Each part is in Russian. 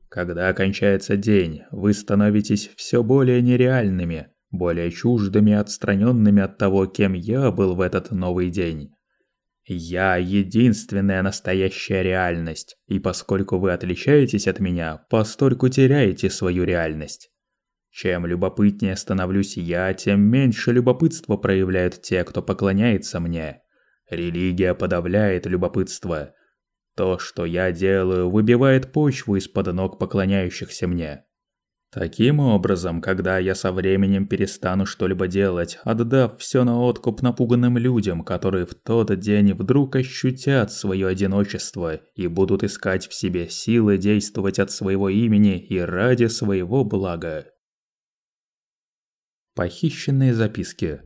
Когда кончается день, вы становитесь все более нереальными, более чуждыми, отстраненными от того, кем я был в этот новый день. Я единственная настоящая реальность, и поскольку вы отличаетесь от меня, постольку теряете свою реальность. Чем любопытнее становлюсь я, тем меньше любопытства проявляют те, кто поклоняется мне. Религия подавляет любопытство. То, что я делаю, выбивает почву из-под ног поклоняющихся мне. Таким образом, когда я со временем перестану что-либо делать, отдав все на откуп напуганным людям, которые в тот день вдруг ощутят свое одиночество и будут искать в себе силы действовать от своего имени и ради своего блага. Похищенные записки.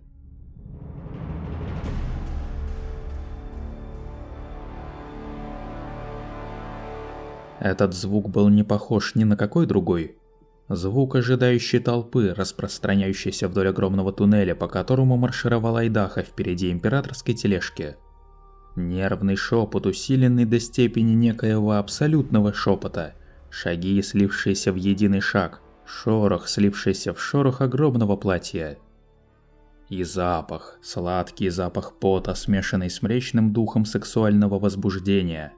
Этот звук был не похож ни на какой другой. Звук ожидающей толпы, распространяющейся вдоль огромного туннеля, по которому маршировала Айдаха впереди императорской тележки. Нервный шепот, усиленный до степени некоего абсолютного шепота, шаги, слившиеся в единый шаг, шорох, слившийся в шорох огромного платья. И запах, сладкий запах пота, смешанный с мрачным духом сексуального возбуждения.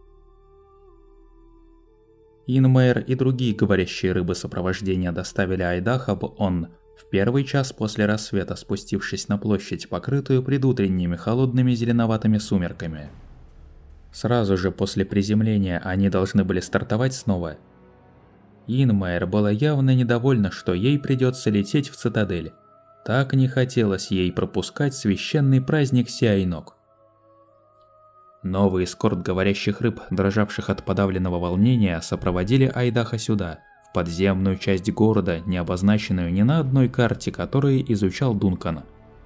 Инмейр и другие говорящие рыбы сопровождения доставили Айдаха в Он в первый час после рассвета, спустившись на площадь, покрытую предутренними холодными зеленоватыми сумерками. Сразу же после приземления они должны были стартовать снова. Инмейр была явно недовольна, что ей придется лететь в цитадель. Так не хотелось ей пропускать священный праздник Сиайнок. Новый эскорт говорящих рыб, дрожавших от подавленного волнения, сопроводили Айдаха сюда, в подземную часть города, не обозначенную ни на одной карте, которую изучал Дункан.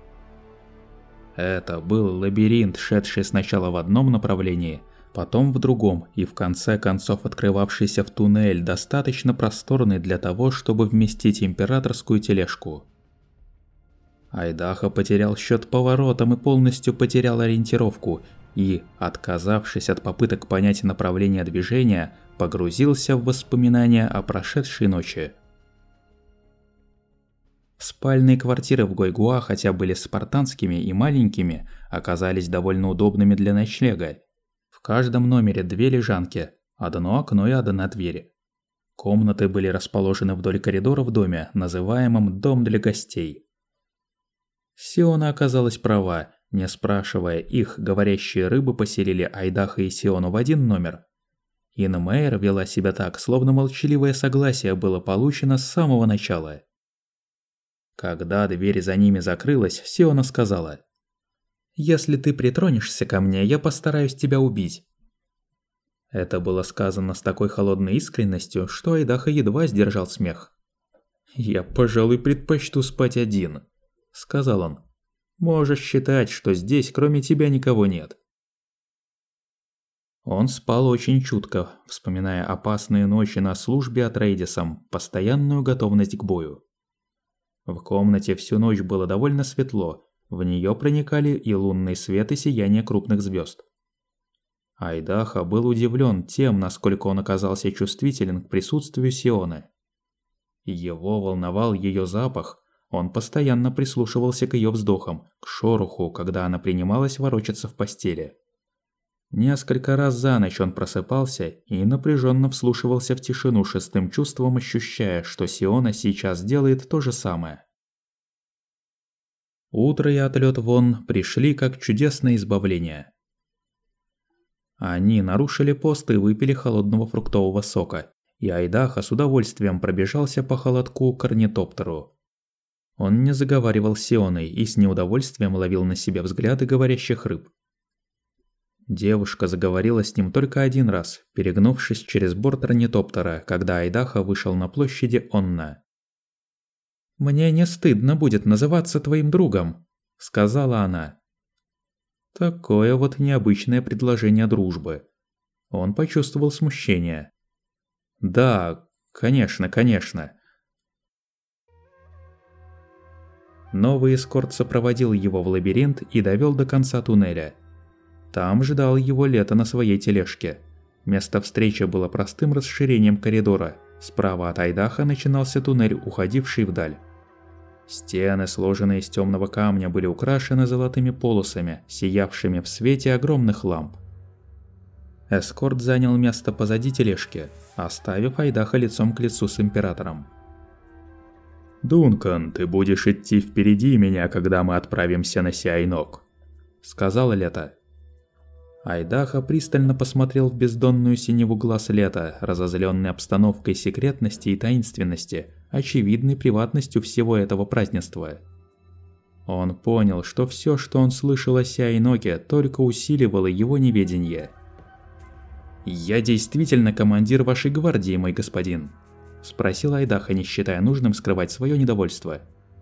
Это был лабиринт, шедший сначала в одном направлении, потом в другом и в конце концов открывавшийся в туннель, достаточно просторный для того, чтобы вместить императорскую тележку. Айдаха потерял счет поворотам и полностью потерял ориентировку, и, отказавшись от попыток понять направление движения, погрузился в воспоминания о прошедшей ночи. Спальные квартиры в Гойгуа, хотя были спартанскими и маленькими, оказались довольно удобными для ночлега. В каждом номере 2 лежанки, одно окно и одна дверь. Комнаты были расположены вдоль коридора в доме, называемом «Дом для гостей». Сиона оказалась права. Не спрашивая их, говорящие рыбы поселили Айдаха и Сиону в один номер. Инмейр вела себя так, словно молчаливое согласие было получено с самого начала. Когда дверь за ними закрылась, Сиона сказала: «Если ты притронешься ко мне, я постараюсь тебя убить». Это было сказано с такой холодной искренностью, что Айдаха едва сдержал смех. «Я, пожалуй, предпочту спать один», — сказал он. «Можешь считать, что здесь кроме тебя никого нет». Он спал очень чутко, вспоминая опасные ночи на службе Атрейдисом, постоянную готовность к бою. В комнате всю ночь было довольно светло, в нее проникали и лунный свет, и сияние крупных звезд. Айдаха был удивлен тем, насколько он оказался чувствителен к присутствию Сионы. Его волновал ее запах. Он постоянно прислушивался к ее вздохам, к шороху, когда она принималась ворочаться в постели. Несколько раз за ночь он просыпался и напряженно вслушивался в тишину, шестым чувством ощущая, что Сиона сейчас делает то же самое. Утро и отлет вон пришли как чудесное избавление. Они нарушили пост и выпили холодного фруктового сока, и Айдаха с удовольствием пробежался по холодку к орнитоптеру. Он не заговаривал с Сионой и с неудовольствием ловил на себе взгляды говорящих рыб. Девушка заговорила с ним только один раз, перегнувшись через борт орнитоптера, когда Айдаха вышел на площади Онна. «Мне не стыдно будет называться твоим другом», — сказала она. Такое вот необычное предложение дружбы. Он почувствовал смущение. «Да, конечно, конечно». Новый эскорт сопроводил его в лабиринт и довел до конца туннеля. Там ждал его Лето на своей тележке. Место встречи было простым расширением коридора. Справа от Айдаха начинался туннель, уходивший вдаль. Стены, сложенные из темного камня, были украшены золотыми полосами, сиявшими в свете огромных ламп. Эскорт занял место позади тележки, оставив Айдаха лицом к лицу с императором. «Дункан, ты будешь идти впереди меня, когда мы отправимся на Сиайнок», — сказал Лето. Айдаха пристально посмотрел в бездонную синеву глаз Лето, разозленный обстановкой секретности и таинственности, очевидной приватностью всего этого празднества. Он понял, что все, что он слышал о Сиайноке, только усиливало его неведение. «Я действительно командир вашей гвардии, мой господин?» – спросил Айдаха, не считая нужным скрывать свое недовольство.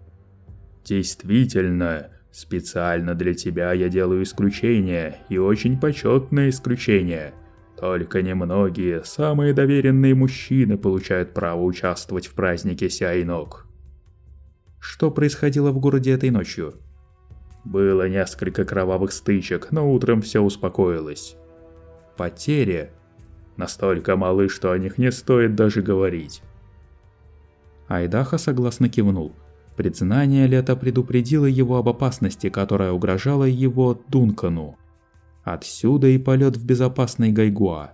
«Действительно, специально для тебя я делаю исключение, и очень почетное исключение. Только немногие, самые доверенные мужчины получают право участвовать в празднике Сиайнок». Что происходило в городе этой ночью? Было несколько кровавых стычек, но утром все успокоилось. Потери настолько малы, что о них не стоит даже говорить. Айдаха согласно кивнул. Признание Лето предупредило его об опасности, которая угрожала его Дункану. Отсюда и полет в безопасный Гайгуа.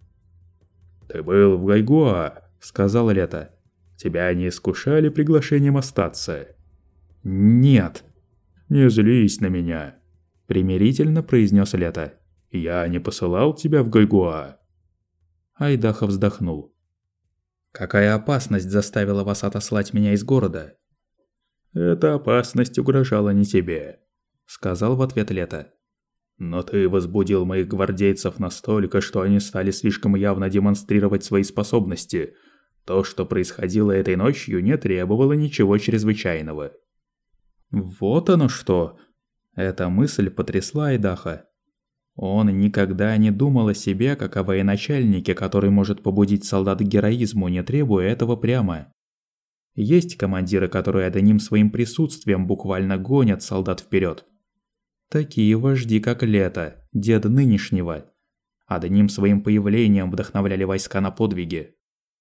«Ты был в Гайгуа», — сказал Лето. «Тебя не искушали приглашением остаться?» «Нет». «Не злись на меня», — примирительно произнес Лето. «Я не посылал тебя в Гайгуа». Айдаха вздохнул. «Какая опасность заставила вас отослать меня из города?» «Эта опасность угрожала не тебе», — сказал в ответ Лето. «Но ты возбудил моих гвардейцев настолько, что они стали слишком явно демонстрировать свои способности. То, что происходило этой ночью, не требовало ничего чрезвычайного». «Вот оно что!» Эта мысль потрясла Айдаха. Он никогда не думал о себе как о военачальнике, который может побудить солдат к героизму, не требуя этого прямо. Есть командиры, которые одним своим присутствием буквально гонят солдат вперед. Такие вожди, как Лето, дед нынешнего, одним своим появлением вдохновляли войска на подвиги.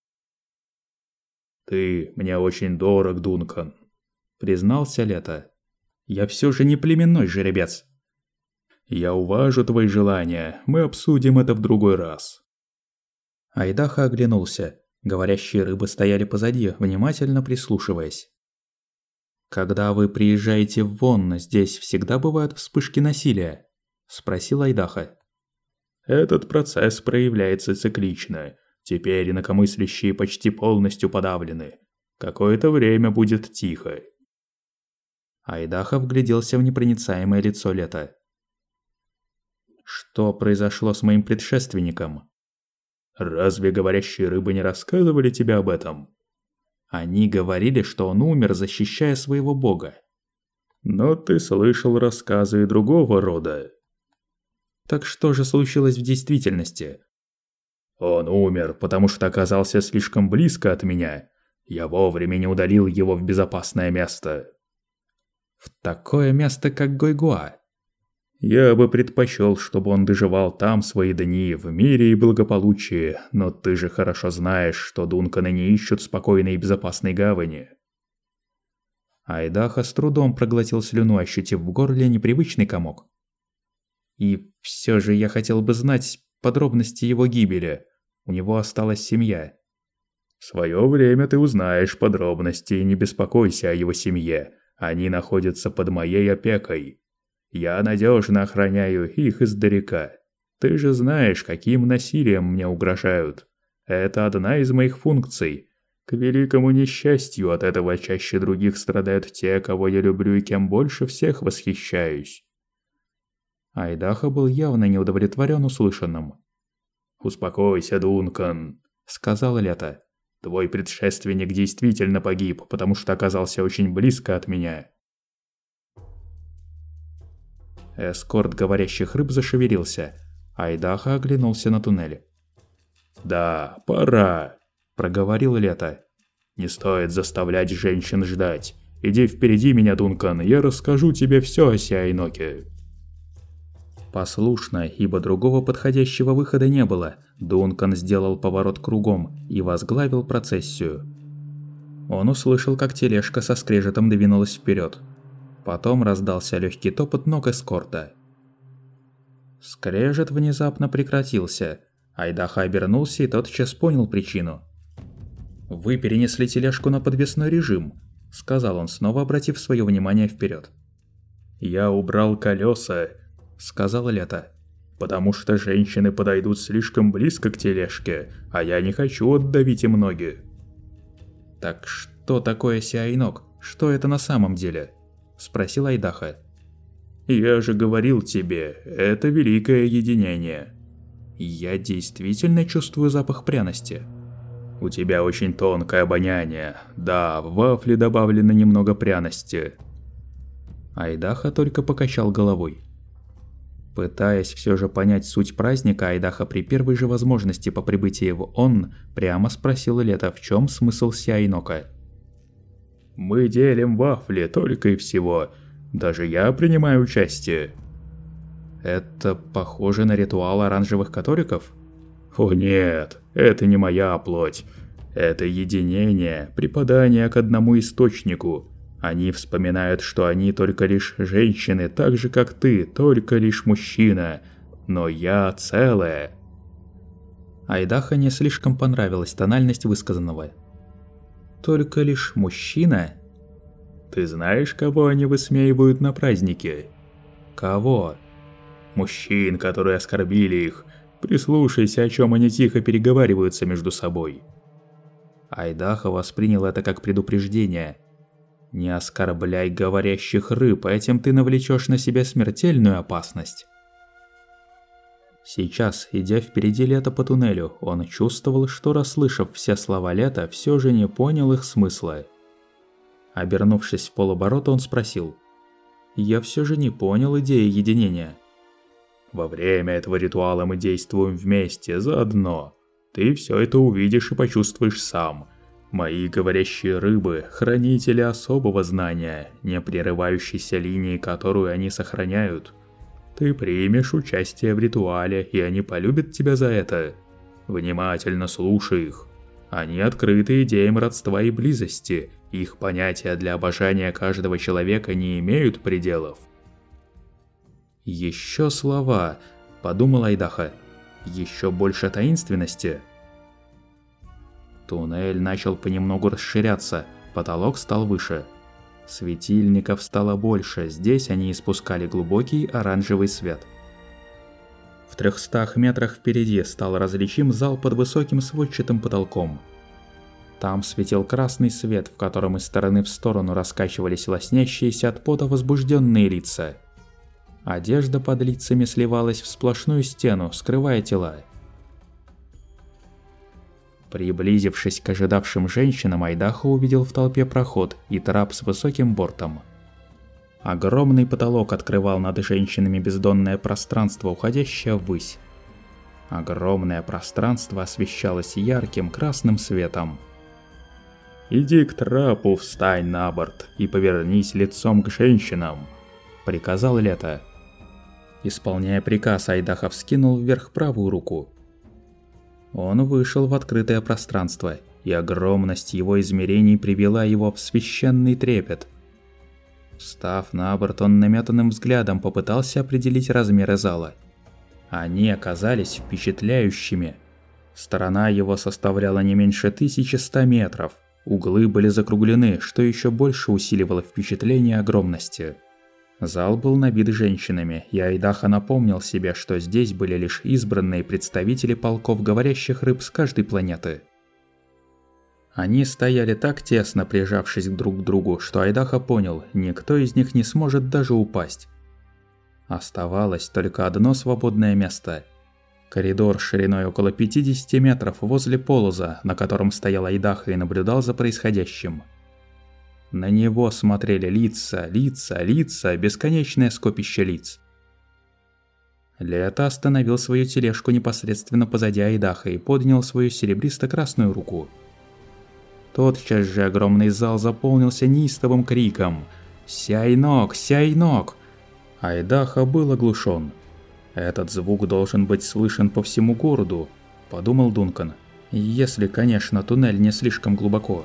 «Ты мне очень дорог, Дункан», — признался Лето. «Я все же не племенной жеребец». «Я уважу твои желания, мы обсудим это в другой раз». Айдаха оглянулся. Говорящие рыбы стояли позади, внимательно прислушиваясь. «Когда вы приезжаете в Вонно, здесь всегда бывают вспышки насилия?» – спросил Айдаха. «Этот процесс проявляется циклично. Теперь инакомыслящие почти полностью подавлены. Какое-то время будет тихо». Айдаха вгляделся в непроницаемое лицо Лето. «Что произошло с моим предшественником?» «Разве говорящие рыбы не рассказывали тебе об этом?» «Они говорили, что он умер, защищая своего бога». «Но ты слышал рассказы и другого рода». «Так что же случилось в действительности?» «Он умер, потому что оказался слишком близко от меня. Я вовремя не удалил его в безопасное место». «В такое место, как Гойгуа?» «Я бы предпочел, чтобы он доживал там свои дни, в мире и благополучии, но ты же хорошо знаешь, что Дунканы не ищут спокойной и безопасной гавани». Айдаха с трудом проглотил слюну, ощутив в горле непривычный комок. «И все же я хотел бы знать подробности его гибели. У него осталась семья». «В свое время ты узнаешь подробности и не беспокойся о его семье. Они находятся под моей опекой. Я надежно охраняю их издалека. Ты же знаешь, каким насилием мне угрожают. Это одна из моих функций. К великому несчастью, от этого чаще других страдают те, кого я люблю и кем больше всех восхищаюсь». Айдаха был явно не удовлетворен услышанным. «Успокойся, Дункан», — сказал Лето. «Твой предшественник действительно погиб, потому что оказался очень близко от меня». Эскорт говорящих рыб зашевелился. Айдаха оглянулся на туннель. «Да, пора», — проговорил Лето. «Не стоит заставлять женщин ждать. Иди впереди меня, Дункан, я расскажу тебе все о Сиайноке». Послушно, ибо другого подходящего выхода не было, Дункан сделал поворот кругом и возглавил процессию. Он услышал, как тележка со скрежетом двинулась вперед. Потом раздался легкий топот ног эскорта. Скрежет внезапно прекратился. Айдаха обернулся и тотчас понял причину. «Вы перенесли тележку на подвесной режим», — сказал он, снова обратив свое внимание вперед. «Я убрал колеса», — сказала Лето, «потому что женщины подойдут слишком близко к тележке, а я не хочу отдавить им ноги». «Так что такое Сиайнок? Что это на самом деле?» — спросил Айдаха. «Я же говорил тебе, это великое единение». «Я действительно чувствую запах пряности». «У тебя очень тонкое обоняние. Да, в вафли добавлено немного пряности». Айдаха только покачал головой. Пытаясь все же понять суть праздника, Айдаха при первой же возможности по прибытии в Он прямо спросил Лето, в чем смысл Сиайнока. «Мы делим вафли только и всего. Даже я принимаю участие». «Это похоже на ритуал оранжевых католиков?» «О нет, это не моя плоть. Это единение, припадание к одному источнику. Они вспоминают, что они только лишь женщины, так же как ты, только лишь мужчина. Но я целая». Айдаха не слишком понравилась тональность высказанного. «Только лишь мужчина?» «Ты знаешь, кого они высмеивают на празднике?» «Кого?» «Мужчин, которые оскорбили их. Прислушайся, о чем они тихо переговариваются между собой». Айдаха воспринял это как предупреждение. «Не оскорбляй говорящих рыб, этим ты навлечешь на себя смертельную опасность». Сейчас, идя впереди Лета по туннелю, он чувствовал, что, расслышав все слова Лета, все же не понял их смысла. Обернувшись в полоборота, он спросил: «Я все же не понял идеи единения». «Во время этого ритуала мы действуем вместе, заодно. Ты все это увидишь и почувствуешь сам. Мои говорящие рыбы – хранители особого знания, не прерывающейся линии, которую они сохраняют. Ты примешь участие в ритуале, и они полюбят тебя за это. Внимательно слушай их. Они открыты идеям родства и близости, их понятия для обожания каждого человека не имеют пределов». «Еще слова», – подумал Айдаха. «Еще больше таинственности». Туннель начал понемногу расширяться, потолок стал выше. Светильников стало больше, здесь они испускали глубокий оранжевый свет. В 300 метрах впереди стал различим зал под высоким сводчатым потолком. Там светил красный свет, в котором из стороны в сторону раскачивались лоснящиеся от пота возбужденные лица. Одежда под лицами сливалась в сплошную стену, скрывая тела. Приблизившись к ожидавшим женщинам, Айдаха увидел в толпе проход и трап с высоким бортом. Огромный потолок открывал над женщинами бездонное пространство, уходящее ввысь. Огромное пространство освещалось ярким красным светом. «Иди к трапу, встань на борт и повернись лицом к женщинам», — приказал Лето. Исполняя приказ, Айдаха вскинул вверх правую руку. Он вышел в открытое пространство, и огромность его измерений привела его в священный трепет. Встав на борт, он наметанным взглядом попытался определить размеры зала. Они оказались впечатляющими. Сторона его составляла не меньше 1100 метров. Углы были закруглены, что еще больше усиливало впечатление огромности. Зал был набит женщинами, и Айдаха напомнил себе, что здесь были лишь избранные представители полков говорящих рыб с каждой планеты. Они стояли так тесно, прижавшись друг к другу, что Айдаха понял, никто из них не сможет даже упасть. Оставалось только одно свободное место. Коридор шириной около 50 метров возле полоза, на котором стоял Айдаха и наблюдал за происходящим. На него смотрели лица, бесконечное скопище лиц. Лето остановил свою тележку непосредственно позади Айдаха и поднял свою серебристо-красную руку. Тотчас же огромный зал заполнился неистовым криком «Сиайнок! Сиайнок!». Айдаха был оглушен. «Этот звук должен быть слышен по всему городу», – подумал Дункан. «Если, конечно, туннель не слишком глубоко».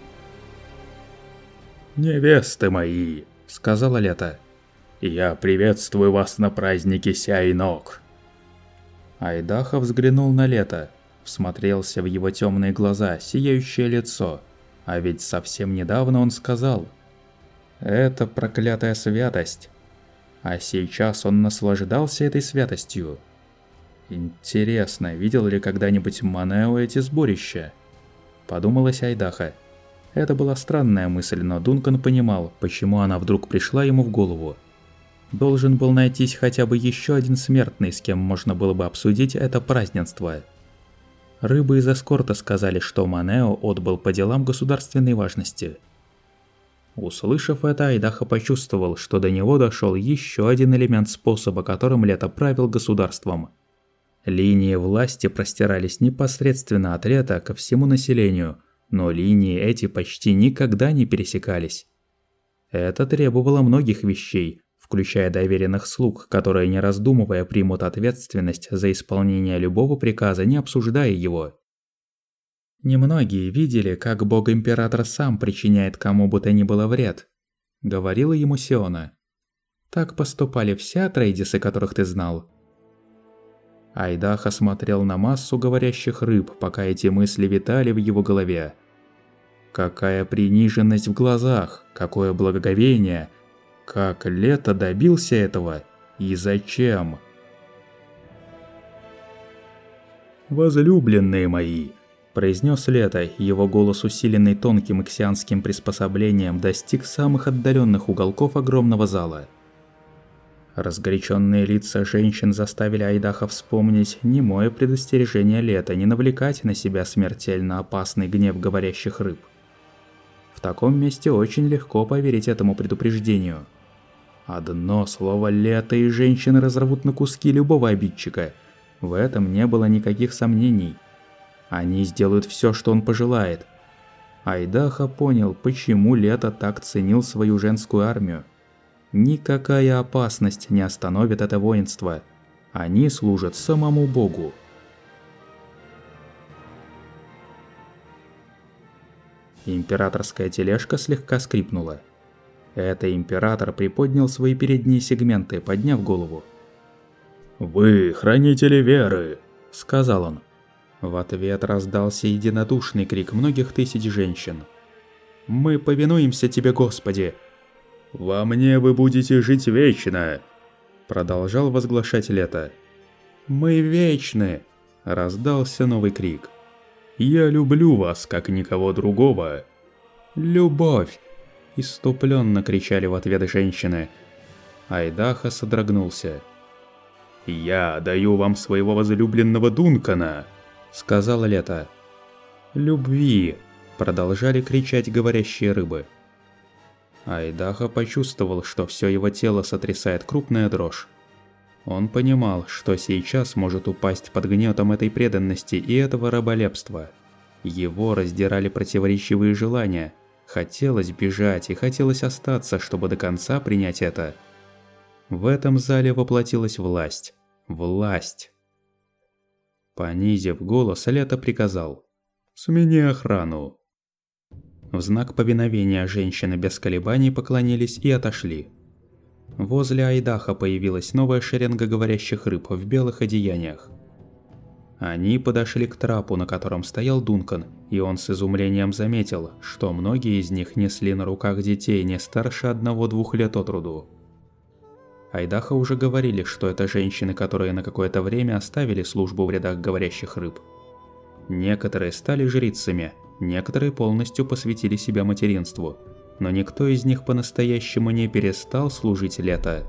«Невесты мои», – сказала Лето, – «я приветствую вас на празднике Сяйнок». Айдаха взглянул на Лето, всмотрелся в его темные глаза, сияющее лицо. А ведь совсем недавно он сказал: «Это проклятая святость». А сейчас он наслаждался этой святостью. Интересно, видел ли когда-нибудь Манео эти сборища? Подумалось Айдаха. Это была странная мысль, но Дункан понимал, почему она вдруг пришла ему в голову. Должен был найтись хотя бы еще один смертный, с кем можно было бы обсудить это празднество. Рыбы из эскорта сказали, что Манео отбыл по делам государственной важности. Услышав это, Айдаха почувствовал, что до него дошел еще один элемент способа, которым Лето правил государством. Линии власти простирались непосредственно от Лето ко всему населению, но линии эти почти никогда не пересекались. Это требовало многих вещей, включая доверенных слуг, которые, не раздумывая, примут ответственность за исполнение любого приказа, не обсуждая его. «Немногие видели, как бог-император сам причиняет кому бы то ни было вред», — говорила ему Сиона. «Так поступали все Атрейдисы, которых ты знал». Айдаха смотрел на массу говорящих рыб, пока эти мысли витали в его голове. Какая приниженность в глазах, какое благоговение! Как Лето добился этого и зачем? «Возлюбленные мои», – произнес Лето, его голос, усиленный тонким иксианским приспособлением, достиг самых отдаленных уголков огромного зала. Разгоряченные лица женщин заставили Айдаха вспомнить немое предостережение Лета не навлекать на себя смертельно опасный гнев говорящих рыб. В таком месте очень легко поверить этому предупреждению. Одно слово Лето, и женщины разорвут на куски любого обидчика. В этом не было никаких сомнений. Они сделают все, что он пожелает. Айдаха понял, почему Лето так ценил свою женскую армию. Никакая опасность не остановит это воинство. Они служат самому Богу. Императорская тележка слегка скрипнула. Это император приподнял свои передние сегменты, подняв голову. «Вы хранители веры», – сказал он. В ответ раздался единодушный крик многих тысяч женщин. «Мы повинуемся тебе, Господи!» «Во мне вы будете жить вечно», – продолжал возглашать Лето. «Мы вечны!» – раздался новый крик. «Я люблю вас, как никого другого». «Любовь!» – исступленно кричали в ответ женщины. Айдаха содрогнулся. «Я даю вам своего возлюбленного Дункана», – сказала Лето. «Любви!» – продолжали кричать говорящие рыбы. Айдаха почувствовал, что все его тело сотрясает крупная дрожь. Он понимал, что сейчас может упасть под гнетом этой преданности и этого раболепства. Его раздирали противоречивые желания. Хотелось бежать и хотелось остаться, чтобы до конца принять это. В этом зале воплотилась власть. Власть. Понизив голос, Лето приказал: «Смени охрану». В знак повиновения женщины без колебаний поклонились и отошли. Возле Айдаха появилась новая шеренга говорящих рыб в белых одеяниях. Они подошли к трапу, на котором стоял Дункан, и он с изумлением заметил, что многие из них несли на руках детей не старше 1-2 лет от роду. Айдаха уже говорили, что это женщины, которые на какое-то время оставили службу в рядах говорящих рыб. Некоторые стали жрицами, некоторые полностью посвятили себя материнству, но никто из них по-настоящему не перестал служить Лето.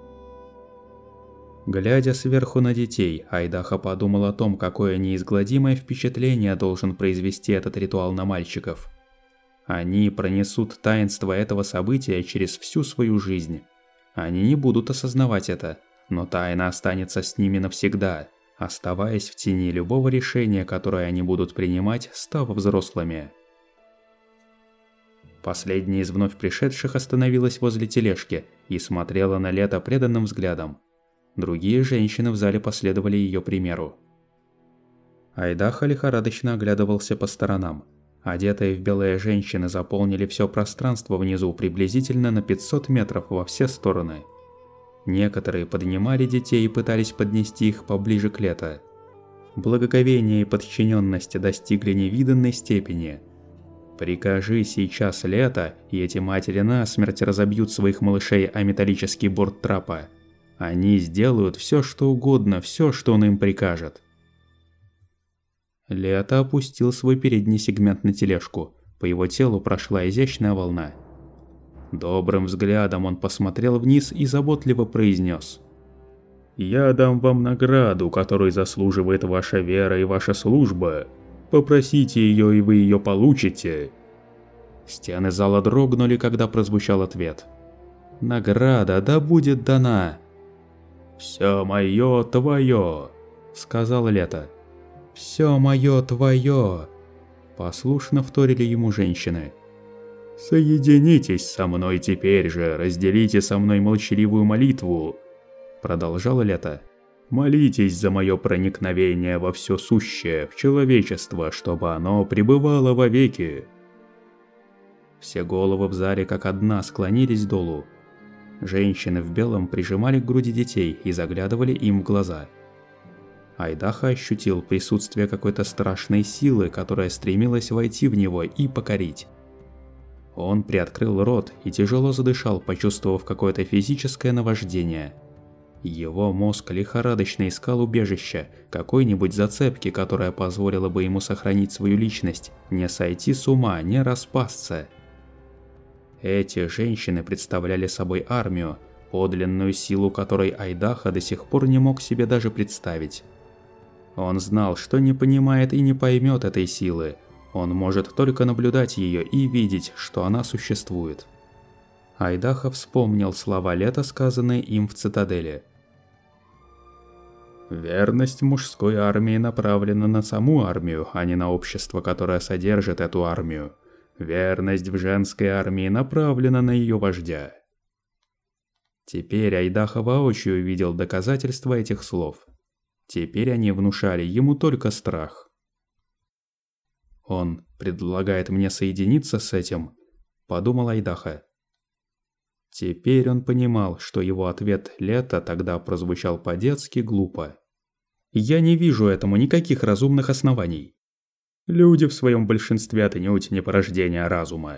Глядя сверху на детей, Айдаха подумал о том, какое неизгладимое впечатление должен произвести этот ритуал на мальчиков. Они пронесут таинство этого события через всю свою жизнь. Они не будут осознавать это, но тайна останется с ними навсегда, оставаясь в тени любого решения, которое они будут принимать, став взрослыми. Последняя из вновь пришедших остановилась возле тележки и смотрела на Лето преданным взглядом. Другие женщины в зале последовали ее примеру. Айдаха лихорадочно оглядывался по сторонам. Одетые в белые женщины заполнили все пространство внизу приблизительно на 500 метров во все стороны. Некоторые поднимали детей и пытались поднести их поближе к Лето. Благоговение и подчиненность достигли невиданной степени. Прикажи сейчас Лето, и эти матери насмерть разобьют своих малышей о металлический борт трапа. Они сделают все, что угодно, все, что он им прикажет. Лето опустил свой передний сегмент на тележку. По его телу прошла изящная волна. Добрым взглядом он посмотрел вниз и заботливо произнес: «Я дам вам награду, которой заслуживает ваша вера и ваша служба. Попросите ее, и вы ее получите». Стены зала дрогнули, когда прозвучал ответ. «Награда да будет дана». «Все мое твое», — сказал Лето. «Все мое твое», — послушно вторили ему женщины. «Соединитесь со мной теперь же, разделите со мной молчаливую молитву», — продолжало Лето. «Молитесь за мое проникновение во все сущее, в человечество, чтобы оно пребывало вовеки». Все головы в зале как одна склонились долу. Женщины в белом прижимали к груди детей и заглядывали им в глаза. Айдаха ощутил присутствие какой-то страшной силы, которая стремилась войти в него и покорить. Он приоткрыл рот и тяжело задышал, почувствовав какое-то физическое наваждение. Его мозг лихорадочно искал убежища, какой-нибудь зацепки, которая позволила бы ему сохранить свою личность, не сойти с ума, не распасться. Эти женщины представляли собой армию, подлинную силу которой Айдаха до сих пор не мог себе даже представить. Он знал, что не понимает и не поймет этой силы. Он может только наблюдать ее и видеть, что она существует. Айдаха вспомнил слова Лета, сказанные им в цитадели. «Верность мужской армии направлена на саму армию, а не на общество, которое содержит эту армию. Верность в женской армии направлена на ее вождя». Теперь Айдаха воочию видел доказательства этих слов. Теперь они внушали ему только страх. «Он предлагает мне соединиться с этим», – подумал Айдаха. Теперь он понимал, что его ответ Лето тогда прозвучал по-детски глупо. «Я не вижу этому никаких разумных оснований. Люди в своем большинстве отнюдь не порождение разума.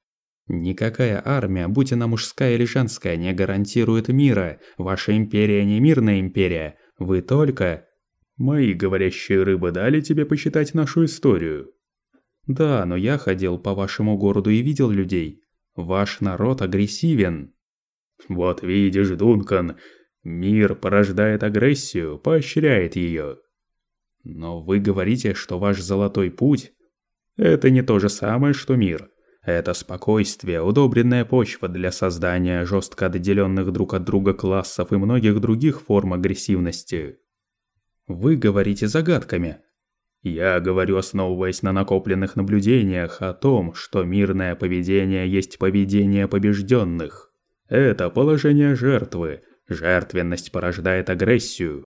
Никакая армия, будь она мужская или женская, не гарантирует мира. Ваша империя не мирная империя. Вы только...» «Мои говорящие рыбы дали тебе почитать нашу историю?» «Да, но я ходил по вашему городу и видел людей. Ваш народ агрессивен». «Вот видишь, Дункан, мир порождает агрессию, поощряет ее». «Но вы говорите, что ваш золотой путь...» «Это не то же самое, что мир. Это спокойствие, удобренная почва для создания жестко отделенных друг от друга классов и многих других форм агрессивности». «Вы говорите загадками». «Я говорю, основываясь на накопленных наблюдениях о том, что мирное поведение есть поведение побежденных. Это положение жертвы. Жертвенность порождает агрессию».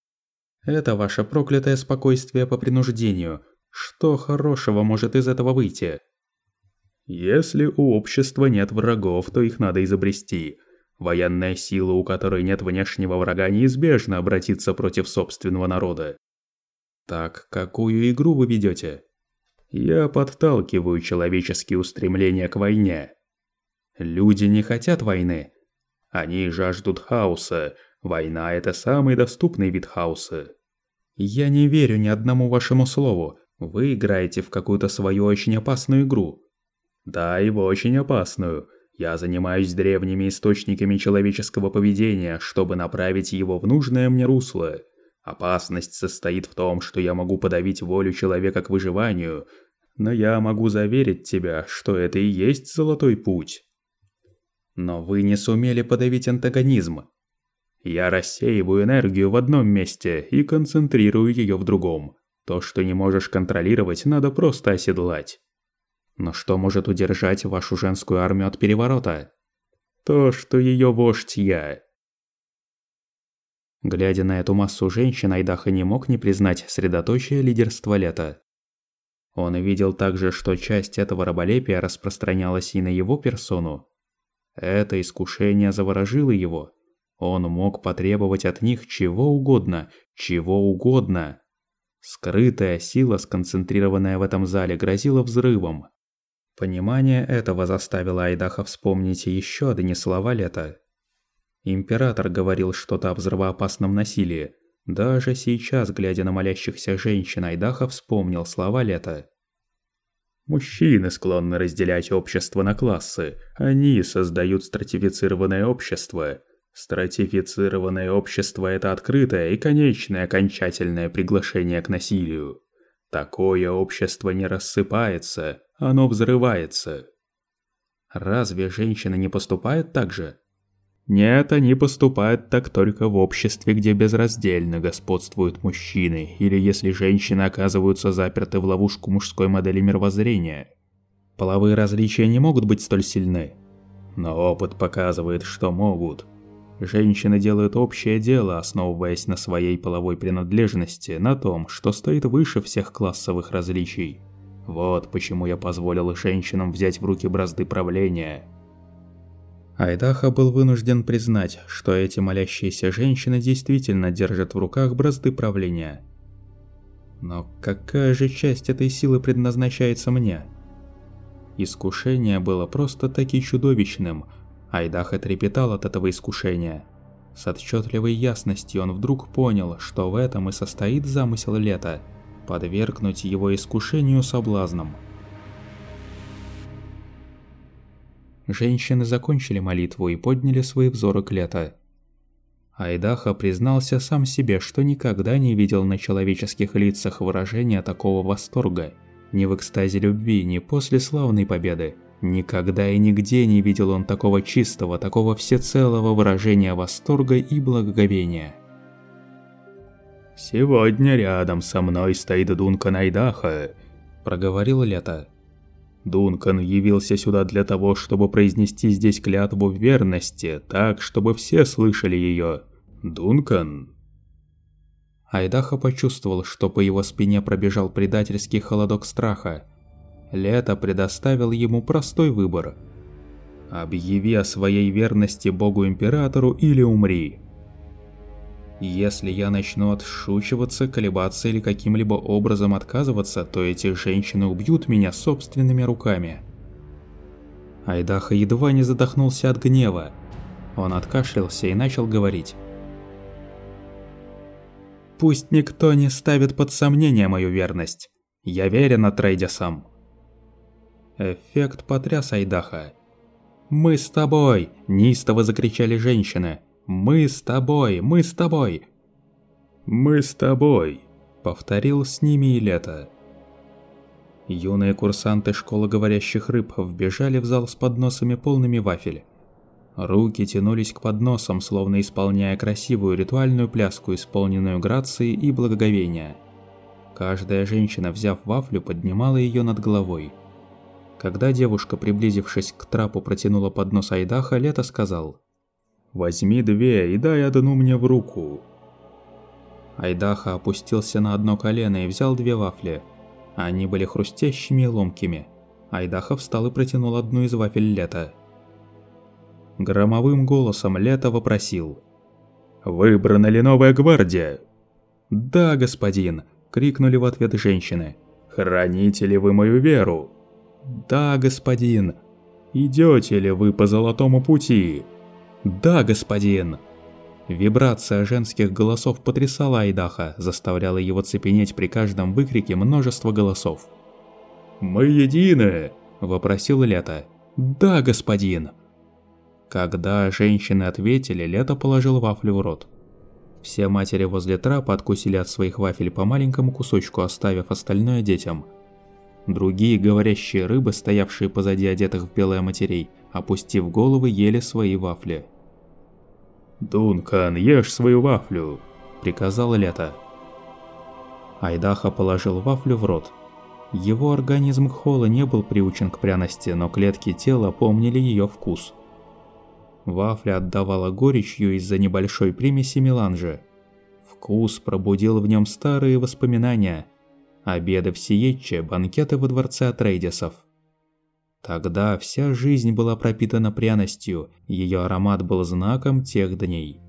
«Это ваше проклятое спокойствие по принуждению. Что хорошего может из этого выйти?» «Если у общества нет врагов, то их надо изобрести. Военная сила, у которой нет внешнего врага, неизбежно обратится против собственного народа». «Так какую игру вы ведете?» «Я подталкиваю человеческие устремления к войне». «Люди не хотят войны». «Они жаждут хаоса. Война – это самый доступный вид хаоса». «Я не верю ни одному вашему слову. Вы играете в какую-то свою очень опасную игру». «Да, и очень опасную. Я занимаюсь древними источниками человеческого поведения, чтобы направить его в нужное мне русло. Опасность состоит в том, что я могу подавить волю человека к выживанию, но я могу заверить тебя, что это и есть золотой путь». «Но вы не сумели подавить антагонизм». «Я рассеиваю энергию в одном месте и концентрирую ее в другом. То, что не можешь контролировать, надо просто оседлать». «Но что может удержать вашу женскую армию от переворота?» «То, что ее вождь я». Глядя на эту массу женщин, Айдаха не мог не признать средоточие лидерства Лета. Он видел также, что часть этого раболепия распространялась и на его персону. Это искушение заворожило его. Он мог потребовать от них чего угодно, чего угодно. Скрытая сила, сконцентрированная в этом зале, грозила взрывом. Понимание этого заставило Айдаха вспомнить еще одни слова Лета. Император говорил что-то о взрывоопасном насилии. Даже сейчас, глядя на молящихся женщин, Айдаха вспомнил слова Лета. Мужчины склонны разделять общество на классы. Они создают стратифицированное общество. Стратифицированное общество – это открытое и конечное окончательное приглашение к насилию. Такое общество не рассыпается, оно взрывается. Разве женщины не поступают так же? Нет, они поступают так только в обществе, где безраздельно господствуют мужчины, или если женщины оказываются заперты в ловушку мужской модели мировоззрения. Половые различия не могут быть столь сильны. Но опыт показывает, что могут. Женщины делают общее дело, основываясь на своей половой принадлежности, на том, что стоит выше всех классовых различий. Вот почему я позволил женщинам взять в руки бразды правления. Айдаха был вынужден признать, что эти молящиеся женщины действительно держат в руках бразды правления. Но какая же часть этой силы предназначается мне? Искушение было просто-таки чудовищным. Айдаха трепетал от этого искушения. С отчетливой ясностью он вдруг понял, что в этом и состоит замысел Лета – подвергнуть его искушению соблазном. Женщины закончили молитву и подняли свои взоры к Лето. Айдаха признался сам себе, что никогда не видел на человеческих лицах выражения такого восторга. Ни в экстазе любви, ни после славной победы. Никогда и нигде не видел он такого чистого, такого всецелого выражения восторга и благоговения. «Сегодня рядом со мной стоит Дункан Айдаха», – проговорил Лето. Дункан явился сюда для того, чтобы произнести здесь клятву верности, так, чтобы все слышали ее. Дункан. Айдаха почувствовал, что по его спине пробежал предательский холодок страха. Лето предоставил ему простой выбор. «Объяви о своей верности Богу-Императору или умри». Если я начну отшучиваться, колебаться или каким-либо образом отказываться, то эти женщины убьют меня собственными руками. Айдаха едва не задохнулся от гнева. Он откашлялся и начал говорить. «Пусть никто не ставит под сомнение мою верность. Я верен Атрейдисам». Эффект потряс Айдаха. «Мы с тобой!» – неистово закричали женщины. «Мы с тобой! Мы с тобой!» «Мы с тобой!» – повторил с ними и Лето. Юные курсанты школы говорящих рыб вбежали в зал с подносами полными вафель. Руки тянулись к подносам, словно исполняя красивую ритуальную пляску, исполненную грацией и благоговения. Каждая женщина, взяв вафлю, поднимала ее над головой. Когда девушка, приблизившись к трапу, протянула поднос Айдаха, Лето сказал: «Возьми две и дай одну мне в руку». Айдаха опустился на одно колено и взял две вафли. Они были хрустящими и ломкими. Айдаха встал и протянул одну из вафель Лето. Громовым голосом Лето вопросил: «Выбрана ли новая гвардия?» «Да, господин!» – крикнули в ответ женщины. «Храните ли вы мою веру?» «Да, господин!» «Идете ли вы по золотому пути?» «Да, господин!» Вибрация женских голосов потрясала Айдаха, заставляла его цепенеть при каждом выкрике множество голосов. «Мы едины!» – вопросил Лето. «Да, господин!» Когда женщины ответили, Лето положил вафлю в рот. Все матери возле трапа откусили от своих вафель по маленькому кусочку, оставив остальное детям. Другие говорящие рыбы, стоявшие позади одетых в белое матерей, опустив головы, ели свои вафли. «Дункан, ешь свою вафлю!» – приказал Лето. Айдаха положил вафлю в рот. Его организм Кхола не был приучен к пряности, но клетки тела помнили ее вкус. Вафля отдавала горечью из-за небольшой примеси меланжа. Вкус пробудил в нем старые воспоминания. Обеды в Сиетче, банкеты во дворце Атрейдисов. Тогда вся жизнь была пропитана пряностью, ее аромат был знаком тех дней.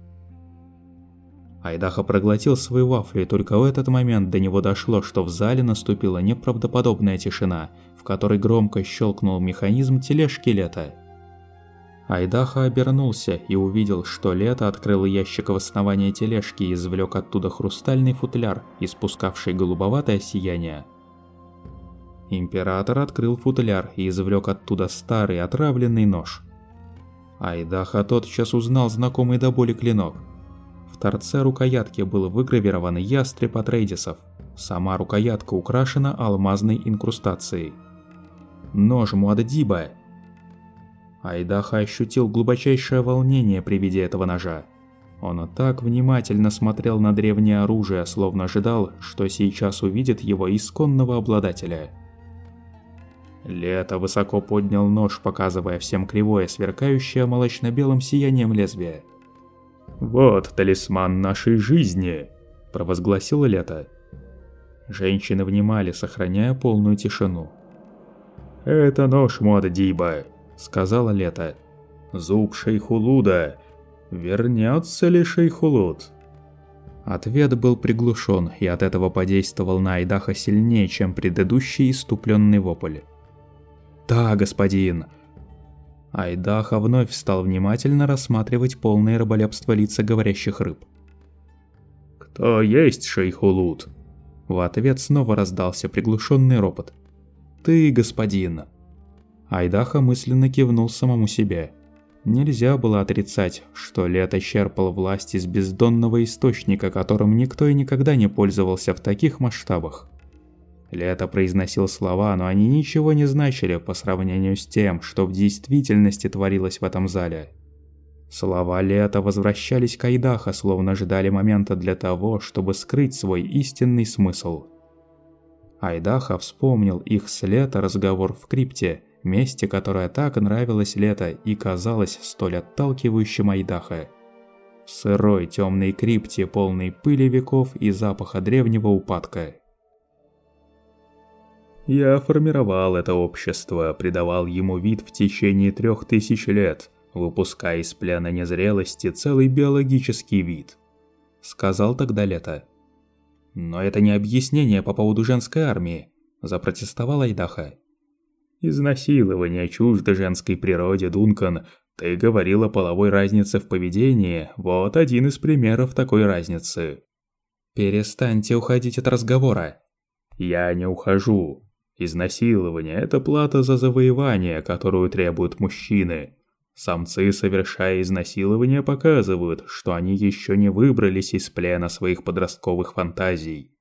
Айдаха проглотил свою вафлю, и только в этот момент до него дошло, что в зале наступила неправдоподобная тишина, в которой громко щелкнул механизм тележки Лета. Айдаха обернулся и увидел, что Лето открыл ящик в основании тележки и извлек оттуда хрустальный футляр, испускавший голубоватое сияние. Император открыл футляр и извлек оттуда старый отравленный нож. Айдаха тотчас узнал знакомый до боли клинок. В торце рукоятки был выгравирован ястреб Атрейдисов. Сама рукоятка украшена алмазной инкрустацией. Нож Муаддиба. Айдаха ощутил глубочайшее волнение при виде этого ножа. Он так внимательно смотрел на древнее оружие, словно ожидал, что сейчас увидит его исконного обладателя. Лето высоко поднял нож, показывая всем кривое, сверкающее молочно-белым сиянием лезвие. «Вот талисман нашей жизни!» – провозгласил Лето. Женщины внимали, сохраняя полную тишину. «Это нож Муаддиба», – сказала Лето. «Зуб Шейхулуда. Вернется ли Шейхулуд?» Ответ был приглушен, и от этого подействовал на Айдаха сильнее, чем предыдущий иступленный вопль. «Да, господин!» Айдаха вновь стал внимательно рассматривать полное раболепство лица говорящих рыб. «Кто есть Шейхулуд?» В ответ снова раздался приглушенный ропот. «Ты, господин!» Айдаха мысленно кивнул самому себе. Нельзя было отрицать, что Лето черпал власть из бездонного источника, которым никто и никогда не пользовался в таких масштабах. Лето произносил слова, но они ничего не значили по сравнению с тем, что в действительности творилось в этом зале. Слова Лето возвращались к Айдаха, словно ждали момента для того, чтобы скрыть свой истинный смысл. Айдаха вспомнил их с Лето разговор в крипте, месте, которое так нравилось Лето и казалось столь отталкивающим Айдаха. В сырой темной крипте, полной пыли веков и запаха древнего упадка. «Я формировал это общество, придавал ему вид в течение 3000 лет, выпуская из плена незрелости целый биологический вид», — сказал тогда Лето. «Но это не объяснение по поводу женской армии», — запротестовал Айдаха. «Изнасилование чуждо женской природе, Дункан. Ты говорил о половой разнице в поведении, вот один из примеров такой разницы». «Перестаньте уходить от разговора». «Я не ухожу. Изнасилование – это плата за завоевание, которую требуют мужчины. Самцы, совершая изнасилование, показывают, что они еще не выбрались из плена своих подростковых фантазий».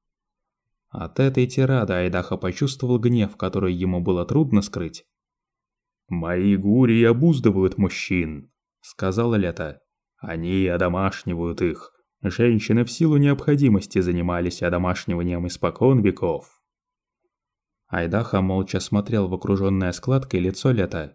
От этой тирады Айдаха почувствовал гнев, который ему было трудно скрыть. «Мои гурии обуздывают мужчин», – сказала Лето. «Они одомашнивают их. Женщины в силу необходимости занимались одомашниванием испокон веков». Айдаха молча смотрел в окружённое складкой лицо Лето.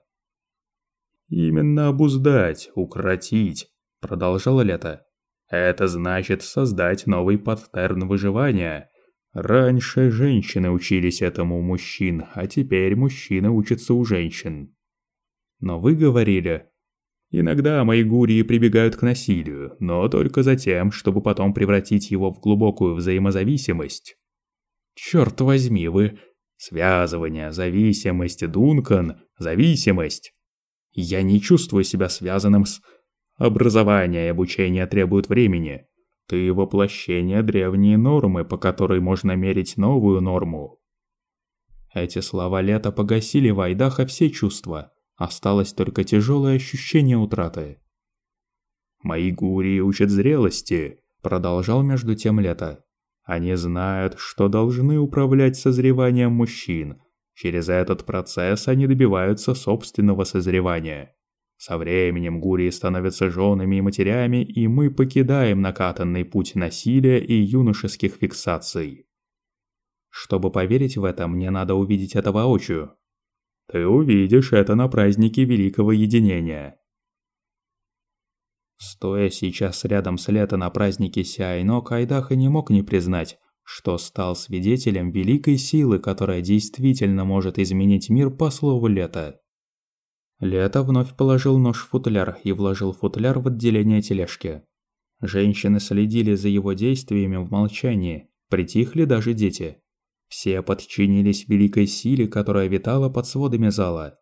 «Именно обуздать, укротить», – продолжало Лето. «Это значит создать новый паттерн выживания. Раньше женщины учились этому у мужчин, а теперь мужчины учатся у женщин». «Но вы говорили...» «Иногда мои гурии прибегают к насилию, но только за тем, чтобы потом превратить его в глубокую взаимозависимость». «Чёрт возьми, вы...» «Связывание, зависимость, Дункан, зависимость. Я не чувствую себя связанным с... Образование и обучение требуют времени. Ты воплощение древней нормы, по которой можно мерить новую норму». Эти слова Лето погасили в Айдаха все чувства. Осталось только тяжелое ощущение утраты. «Мои гурии учат зрелости», – продолжал между тем Лето. «Они знают, что должны управлять созреванием мужчин. Через этот процесс они добиваются собственного созревания. Со временем гурии становятся женами и матерями, и мы покидаем накатанный путь насилия и юношеских фиксаций». «Чтобы поверить в это, мне надо увидеть это воочию». «Ты увидишь это на празднике Великого Единения». Стоя сейчас рядом с Лето на празднике Сяйнок, Айдаха не мог не признать, что стал свидетелем великой силы, которая действительно может изменить мир по слову Лето. Лето вновь положил нож в футляр и вложил футляр в отделение тележки. Женщины следили за его действиями в молчании, притихли даже дети. Все подчинились великой силе, которая витала под сводами зала.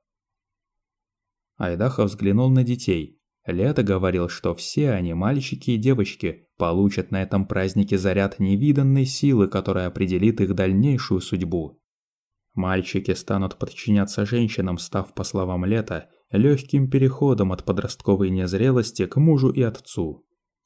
Айдаха взглянул на детей. Лето говорил, что все они, мальчики и девочки, получат на этом празднике заряд невиданной силы, которая определит их дальнейшую судьбу. Мальчики станут подчиняться женщинам, став, по словам Лета, легким переходом от подростковой незрелости к мужу и отцу.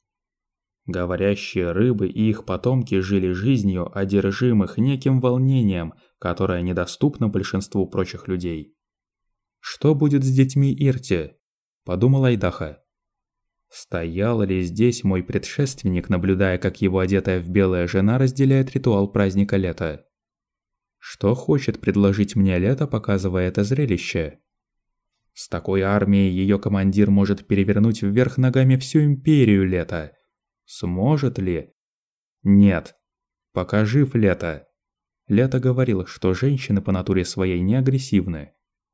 Говорящие рыбы и их потомки жили жизнью, одержимых неким волнением, которое недоступно большинству прочих людей. «Что будет с детьми Ирти?» – подумал Айдаха. Стоял ли здесь мой предшественник, наблюдая, как его одетая в белое жена разделяет ритуал праздника Лета? Что хочет предложить мне Лето, показывая это зрелище? С такой армией ее командир может перевернуть вверх ногами всю империю Лета. Сможет ли? Нет. Пока жив Лето. Лето говорил, что женщины по натуре своей не агрессивны.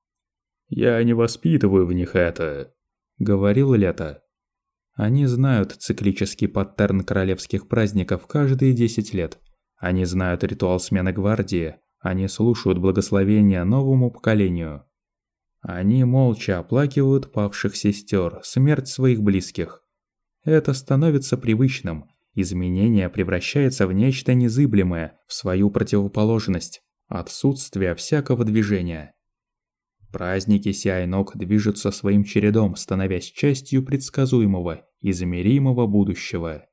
«Я не воспитываю в них это», — говорил Лето. Они знают циклический паттерн королевских праздников каждые 10 лет. Они знают ритуал смены гвардии. Они слушают благословения новому поколению. Они молча оплакивают павших сестер, смерть своих близких. Это становится привычным. Изменение превращается в нечто незыблемое, в свою противоположность, отсутствие всякого движения. Праздники Сяйнок движутся своим чередом, становясь частью предсказуемого, измеримого будущего.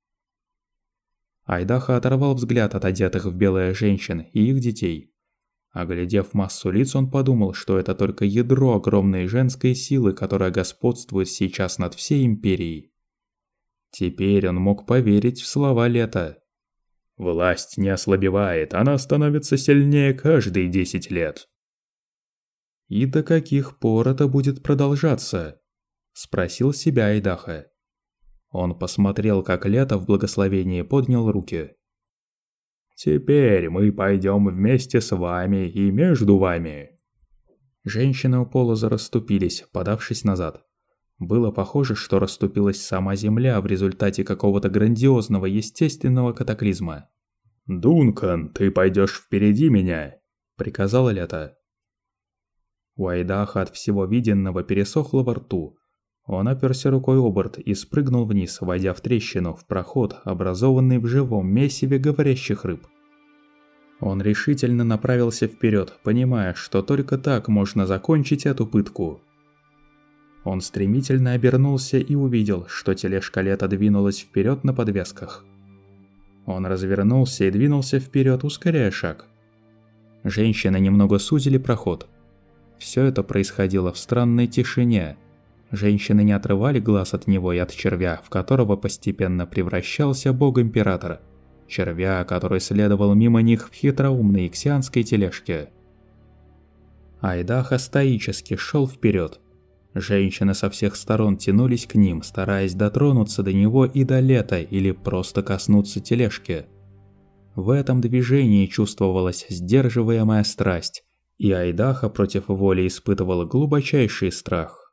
Айдаха оторвал взгляд от одетых в белое женщин и их детей. Оглядев массу лиц, он подумал, что это только ядро огромной женской силы, которая господствует сейчас над всей империей. Теперь он мог поверить в слова Лета. «Власть не ослабевает, она становится сильнее каждые 10 лет». «И до каких пор это будет продолжаться?» – спросил себя Айдаха. Он посмотрел, как Лето в благословении поднял руки. «Теперь мы пойдем вместе с вами и между вами». Женщины у полоза расступились, подавшись назад. Было похоже, что расступилась сама Земля в результате какого-то грандиозного естественного катаклизма. «Дункан, ты пойдешь впереди меня», — приказал Лето. У Айдаха от всего виденного пересохло во рту. Он оперся рукой о борт и спрыгнул вниз, войдя в трещину, в проход, образованный в живом месиве говорящих рыб. Он решительно направился вперед, понимая, что только так можно закончить эту пытку. Он стремительно обернулся и увидел, что тележка Лета двинулась вперед на подвесках. Он развернулся и двинулся вперед, ускоряя шаг. Женщины немного сузили проход. Все это происходило в странной тишине. Женщины не отрывали глаз от него и от червя, в которого постепенно превращался бог-император. Червя, который следовал мимо них в хитроумной иксианской тележке. Айдаха стоически шел вперед. Женщины со всех сторон тянулись к ним, стараясь дотронуться до него и до Лета или просто коснуться тележки. В этом движении чувствовалась сдерживаемая страсть, и Айдаха против воли испытывал глубочайший страх.